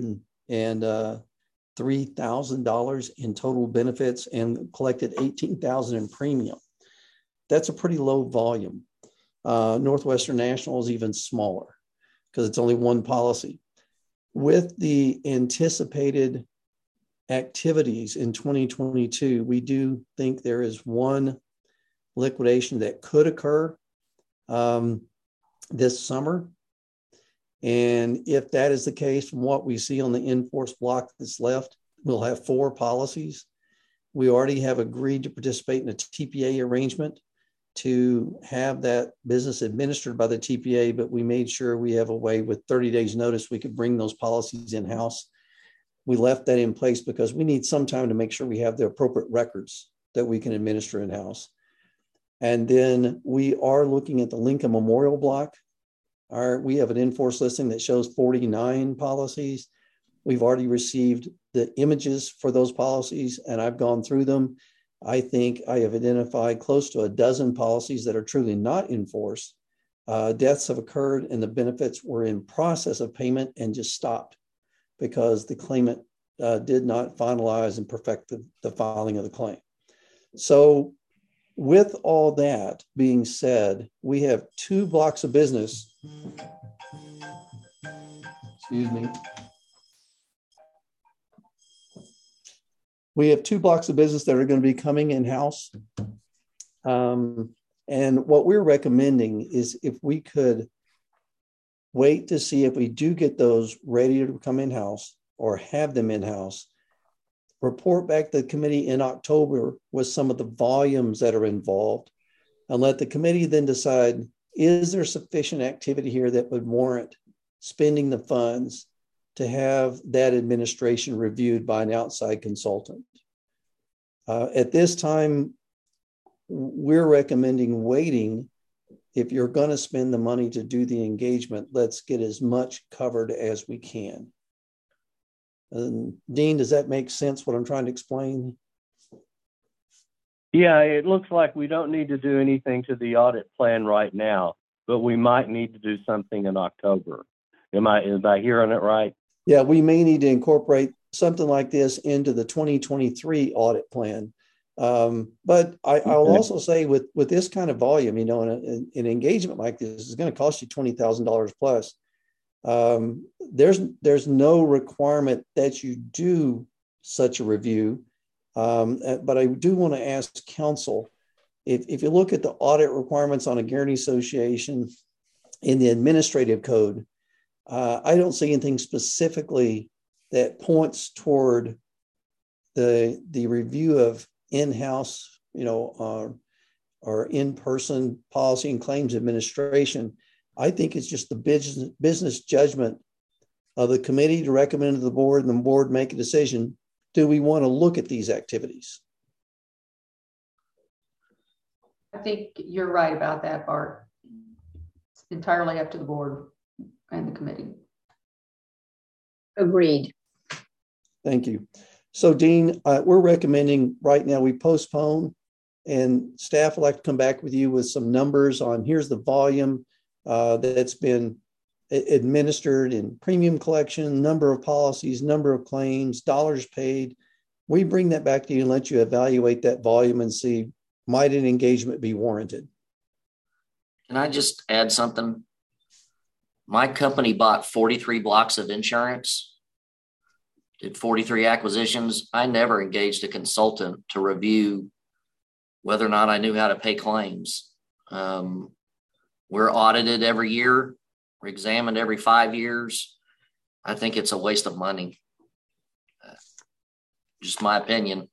$103,000 in total benefits and collected $18,000 in premium. That's a pretty low volume. Northwestern National is even smaller because it's only one policy. With the anticipated activities in 2022, we do think there is one liquidation that could occur this summer. And if that is the case, from what we see on the in-force block that's left, we'll have 4 policies. We already have agreed to participate in a TPA arrangement to have that business administered by the TPA, but we made sure we have a way with 30 days notice we could bring those policies in-house. We left that in place because we need some time to make sure we have the appropriate records that we can administer in-house. And then we are looking at the Lincoln Memorial block. We have an in-force listing that shows 49 policies. We've already received the images for those policies, and I've gone through them. I think I have identified close to a dozen policies that are truly not in force. Deaths have occurred and the benefits were in process of payment and just stopped because the claimant did not finalize and perfect the filing of the claim. So with all that being said, we have 2 blocks of business. Excuse me. We have 2 blocks of business that are going to be coming in-house. And what we're recommending is if we could wait to see if we do get those ready to come in-house or have them in-house, report back to the committee in October with some of the volumes that are involved, and let the committee then decide, is there sufficient activity here that would warrant spending the funds to have that administration reviewed by an outside consultant. At this time, we're recommending waiting. If you're going to spend the money to do the engagement, let's get as much covered as we can. And Dean, does that make sense what I'm trying to explain? Yeah, it looks like we don't need to do anything to the audit plan right now, but we might need to do something in October. Am I hearing it right? Yeah, we may need to incorporate something like this into the 2023 audit plan. But I'll also say with this kind of volume, you know, an engagement like this is going to cost you $20,000 plus. There's no requirement that you do such a review. But I do want to ask counsel, if you look at the audit requirements on a guarantee association in the administrative code, I don't see anything specifically that points toward the review of in-house, you know, or in-person policy and claims administration. I think it's just the business judgment of the committee to recommend to the board, and the board make a decision. Do we want to look at these activities? I think you're right about that, Bart. It's entirely up to the board. and the committee. Agreed. Thank you. So Dean, we're recommending right now we postpone, and staff would like to come back with you with some numbers on here's the volume that's been administered in premium collection, number of policies, number of claims, dollars paid. We bring that back to you and let you evaluate that volume and see, might an engagement be warranted? Can I just add something? My company bought 43 blocks of insurance, did 43 acquisitions. I never engaged a consultant to review whether or not I knew how to pay claims. We're audited every year. We're examined every 5 years. I think it's a waste of money. Just my opinion.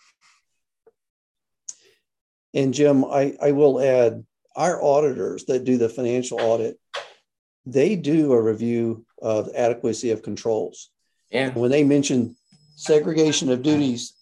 And Jim, I will add, our auditors that do the financial audit, they do a review of adequacy of controls. Yeah. And when they mention segregation of duties,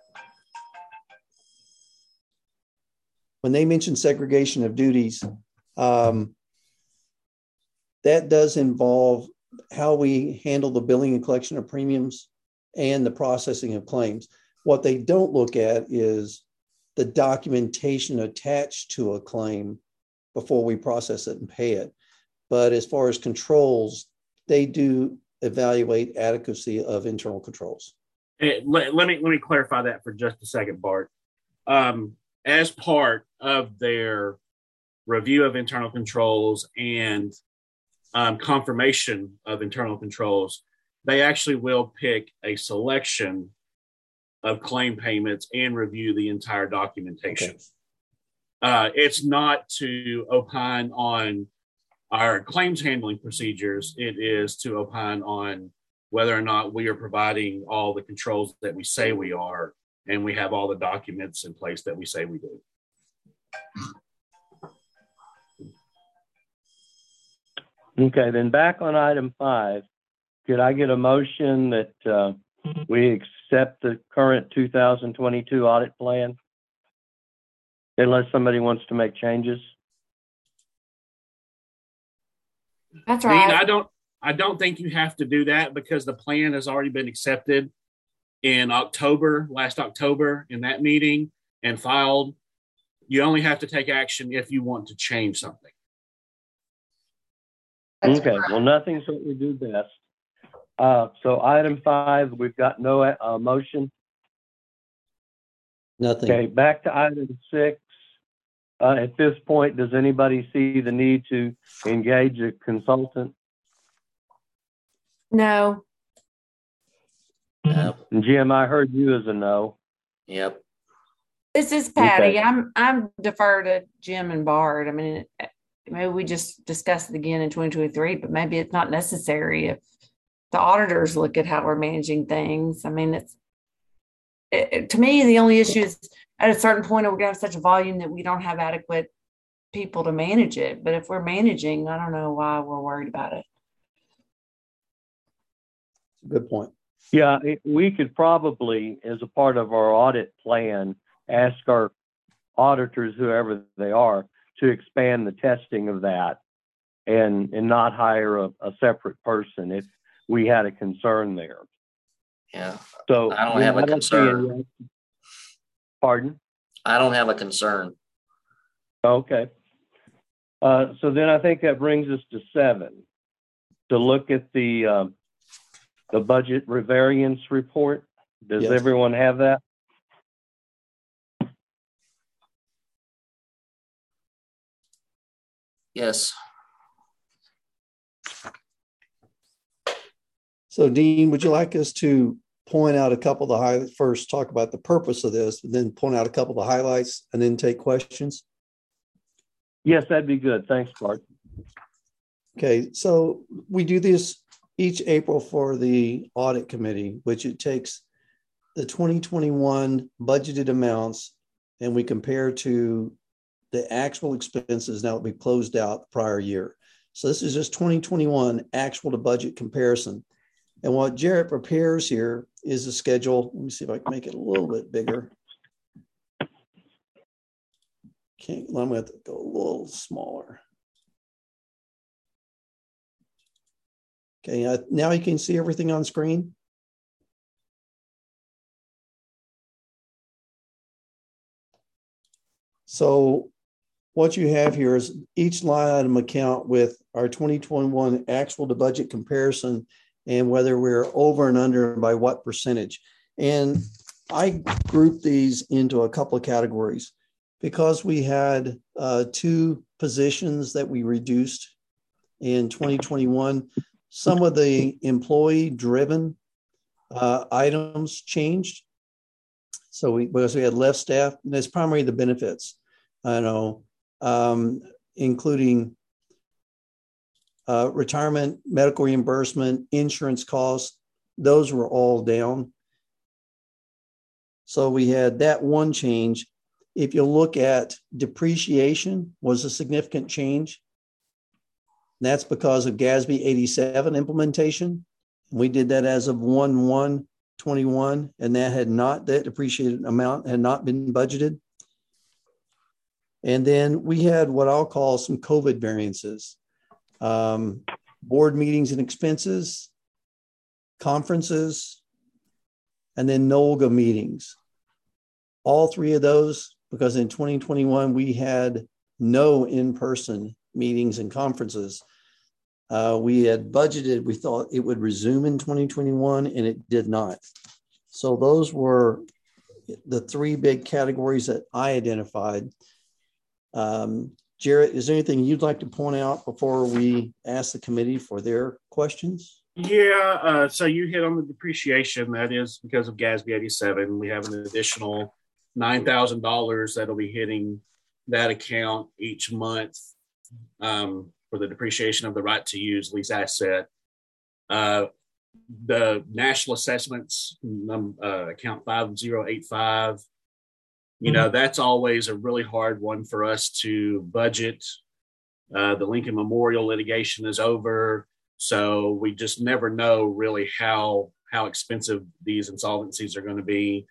that does involve how we handle the billing and collection of premiums and the processing of claims. What they don't look at is the documentation attached to a claim before we process it and pay it. But as far as controls, they do evaluate adequacy of internal controls. Let me clarify that for just a second, Bart. As part of their review of internal controls and confirmation of internal controls, they actually will pick a selection of claim payments and review the entire documentation. Okay. It's not to opine on our claims handling procedures. It is to opine on whether or not we are providing all the controls that we say we are, and we have all the documents in place that we say we do. Okay, then back on item 5, could I get a motion that we accept the current 2022 audit plan, unless somebody wants to make changes? That's right. Dean, I don't think you have to do that because the plan has already been accepted in last October in that meeting and filed. You only have to take action if you want to change something. That's okay, correct. Well, nothing's what we do best. So item 5, we've got no motion. Nothing. Okay, back to item 6. At this point, does anybody see the need to engage a consultant? No. Yep. And Jim, I heard you as a no. Yep. This is Patty. Okay. I'm defer to Jim and Bart. I mean, maybe we just discuss it again in 2023, but maybe it's not necessary if the auditors look at how we're managing things. I mean, to me, the only issue is at a certain point, we're going to have such a volume that we don't have adequate people to manage it. But if we're managing, I don't know why we're worried about it. Good point. Yeah, we could probably, as a part of our audit plan, ask our auditors, whoever they are, to expand the testing of that and not hire a separate person if we had a concern there. Yeah. So I don't have a concern. Pardon? I don't have a concern. Okay. So then I think that brings us to 7, to look at the budget variance report. Does Yes. everyone have that? Yes. So Dean, would you like us to point out a couple of the highlights first, talk about the purpose of this, and then point out a couple of the highlights and then take questions? Yes, that'd be good. Thanks, Bart. Okay, so we do this each April for the audit committee, which it takes the 2021 budgeted amounts and we compare to the actual expenses now that we closed out the prior year. So this is just 2021 actual to budget comparison. And what Jarrett prepares here is a schedule. Let me see if I can make it a little bit bigger. I'm going to have to go a little smaller. Okay, now you can see everything on screen. So what you have here is each line item account with our 2021 actual to budget comparison and whether we're over and under and by what percentage. And I grouped these into a couple of categories because we had 2 positions that we reduced in 2021. Some of the employee driven items changed. So because we had less staff, and it's primarily the benefits, including retirement, medical reimbursement, insurance costs, those were all down. So we had that one change. If you look at depreciation was a significant change. That's because of GASB 87 implementation. We did that as of 1/1/21, and that depreciated amount had not been budgeted. And then we had what I'll call some COVID variances, board meetings and expenses, conferences, and then NOLGA meetings. All 3 of those, because in 2021, we had no in-person meetings and conferences. We had budgeted, we thought it would resume in 2021, and it did not. So those were the 3 big categories that I identified. Jarrett, is there anything you'd like to point out before we ask the committee for their questions? Yeah, so you hit on the depreciation. That is because of GASB 87. We have an additional $9,000 that'll be hitting that account each month for the depreciation of the right to use lease asset. The national assessments, account 5085, that's always a really hard one for us to budget. The Lincoln Memorial litigation is over, so we just never know really how expensive these insolvencies are going to be.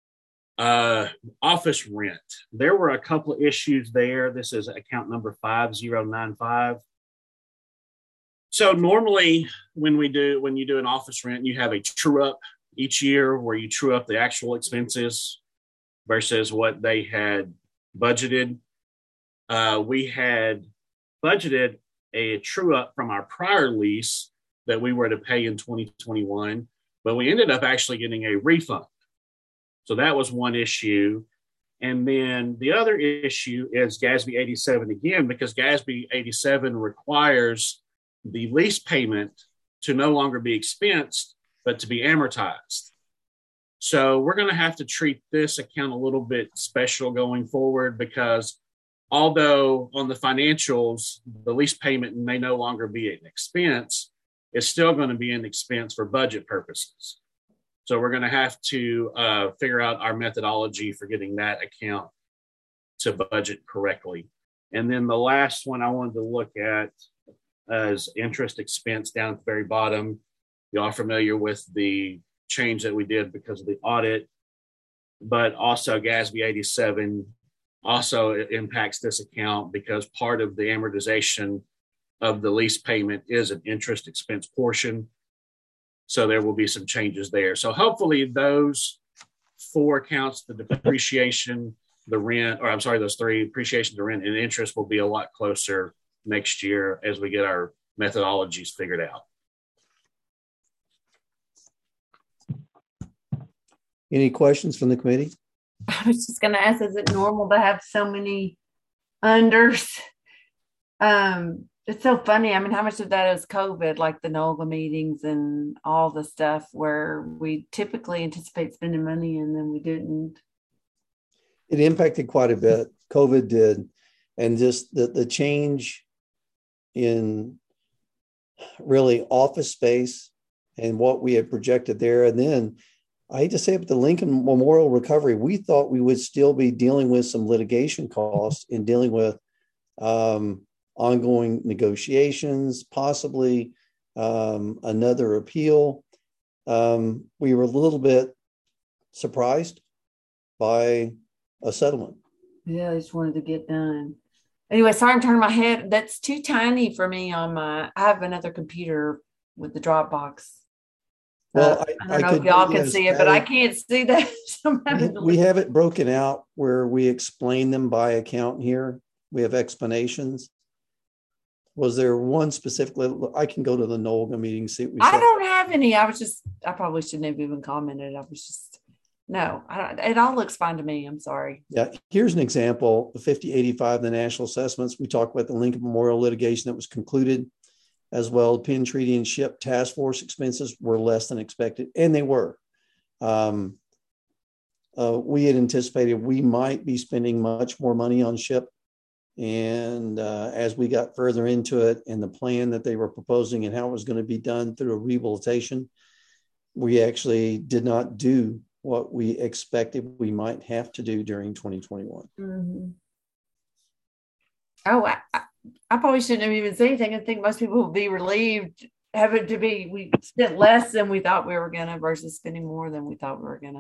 Office rent. There were a couple of issues there. This is account number 5095. So normally when you do an office rent, you have a true up each year where you true up the actual expenses versus what they had budgeted. We had budgeted a true up from our prior lease that we were to pay in 2021, but we ended up actually getting a refund. So that was one issue. And then the other issue is GASB 87 again, because GASB 87 requires the lease payment to no longer be expensed, but to be amortized. So we're going to have to treat this account a little bit special going forward, because although on the financials, the lease payment may no longer be an expense, it's still going to be an expense for budget purposes. So we're going to have to figure out our methodology for getting that account to budget correctly. And then the last one I wanted to look at is interest expense down at the very bottom. You all are familiar with the change that we did because of the audit, but also GASB 87 also impacts this account because part of the amortization of the lease payment is an interest expense portion. So there will be some changes there. So hopefully those 4 accounts, the depreciation, the rent, or I'm sorry, those 3, depreciation, the rent, and interest, will be a lot closer next year as we get our methodologies figured out. Any questions from the committee? I was just going to ask, is it normal to have so many unders? It's so funny. I mean, how much of that is COVID, like the NOLGA meetings and all the stuff where we typically anticipate spending money and then we didn't? It impacted quite a bit. COVID did. And just the change in really office space and what we had projected there. And then I hate to say it, but the Lincoln Memorial recovery, we thought we would still be dealing with some litigation costs in dealing with ongoing negotiations, possibly another appeal. We were a little bit surprised by a settlement. Yeah, I just wanted to get done. Anyway, sorry, I'm turning my head. That's too tiny for me on I have another computer with the Dropbox. Well, I don't know if y'all can see it, but I can't see that. We have it broken out where we explain them by account here. We have explanations. Was there one specifically? I can go to the NOLGA meeting, see what we I said. don't have any. I probably shouldn't have even commented. No, it all looks fine to me. I'm sorry. Yeah, here's an example. The 5085, the national assessments. We talked about the Lincoln Memorial litigation that was concluded, as well. Penn Treaty and SHIP task force expenses were less than expected, and they were. We had anticipated we might be spending much more money on SHIP. And as we got further into it and the plan that they were proposing and how it was going to be done through a rehabilitation, we actually did not do what we expected we might have to do during 2021. Mm-hmm. Oh, I probably shouldn't have even said anything. I think most people would be relieved we spent less than we thought we were going to versus spending more than we thought we were going to.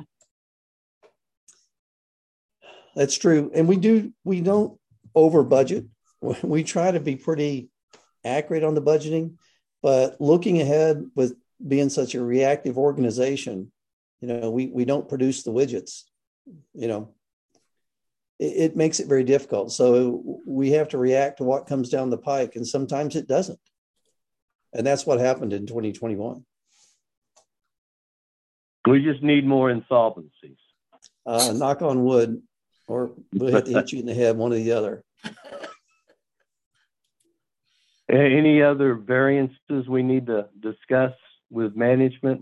That's true. And we don't over budget. We try to be pretty accurate on the budgeting, but looking ahead with being such a reactive organization, we don't produce the widgets, it makes it very difficult. So we have to react to what comes down the pike, and sometimes it doesn't. And that's what happened in 2021. We just need more insolvencies. Knock on wood, or we'll have to hit you in the head, one or the other. Any other variances we need to discuss with management?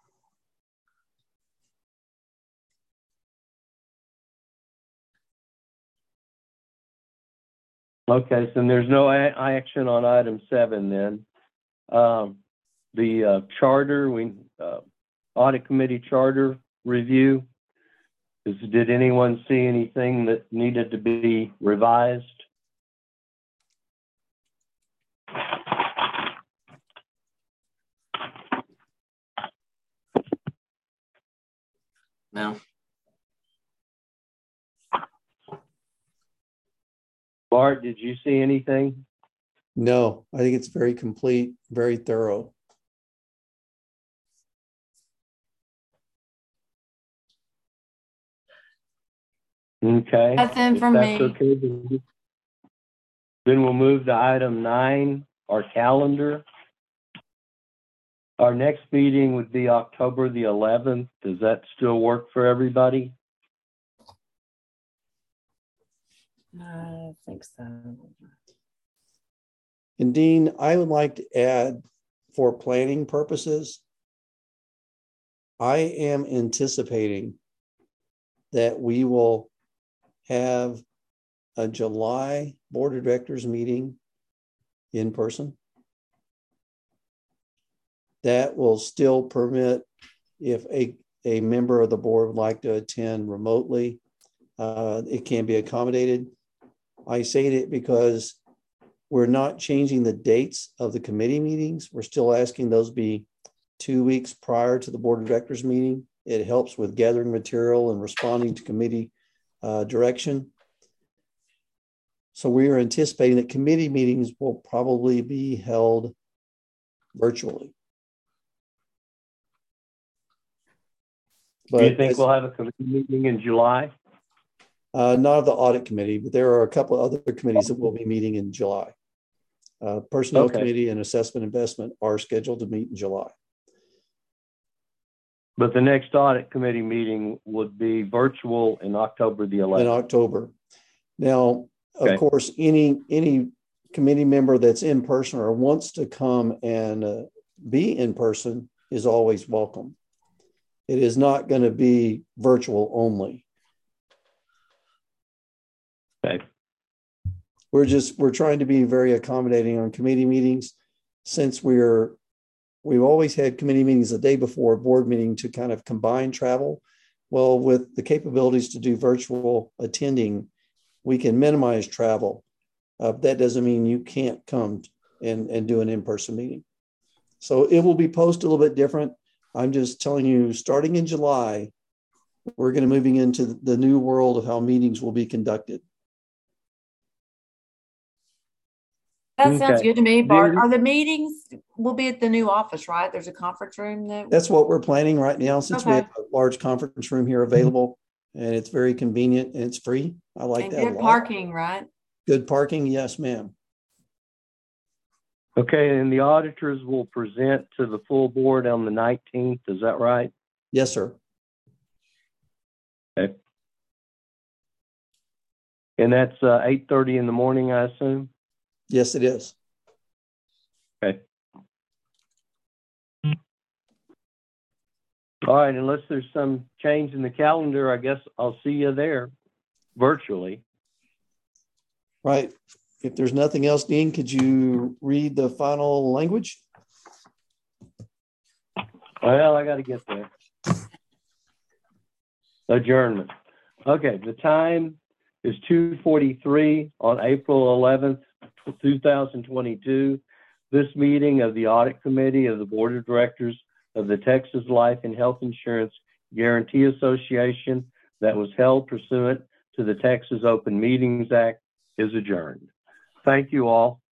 Okay, so there's no action on item 7 then. The charter, audit committee charter review. Did anyone see anything that needed to be revised? No. Bart, did you see anything? No, I think it's very complete, very thorough. Okay. Nothing from me. Okay, then we'll move to item 9, our calendar. Our next meeting would be October the 11th. Does that still work for everybody? I think so. And Dean, I would like to add, for planning purposes, I am anticipating that we will have a July board of directors meeting in person. That will still permit, if a member of the board would like to attend remotely, it can be accommodated. I say that because we're not changing the dates of the committee meetings. We're still asking those be 2 weeks prior to the board of directors meeting. It helps with gathering material and responding to committee direction. So we are anticipating that committee meetings will probably be held virtually. Do you think we'll have a committee meeting in July? Not of the audit committee, but there are a couple of other committees that will be meeting in July. Personnel committee and assessment investment are scheduled to meet in July. But the next audit committee meeting would be virtual in October the 11th. In October. Now, of course, any committee member that's in person or wants to come and be in person is always welcome. It is not going to be virtual only. Okay. We're trying to be very accommodating on committee meetings, since we've always had committee meetings the day before a board meeting to kind of combine travel. Well, with the capabilities to do virtual attending, we can minimize travel. That doesn't mean you can't come and do an in-person meeting. So it will be posted a little bit different. I'm just telling you, starting in July, we're going to moving into the new world of how meetings will be conducted. That sounds Okay. good to me, Bart. Judy? Are the meetings will be at the new office, right? There's a conference room that. That's what we're planning right now, since we Okay. have a large conference room here available, and it's very convenient and it's free. I like And that a good lot. parking, right? Good parking, yes, ma'am. Okay, and the auditors will present to the full board on the 19th. Is that right? Yes, sir. Okay. And that's 8:30 in the morning, I assume? Yes, it is. Okay. All right, unless there's some change in the calendar, I guess I'll see you there virtually. Right. If there's nothing else, Dean, could you read the final language? Well, I got to get there. Adjournment. Okay, the time is 2:43 on April 11th, 2022. This meeting of the Audit Committee of the Board of Directors of the Texas Life and Health Insurance Guarantee Association that was held pursuant to the Texas Open Meetings Act is adjourned. Thank you all.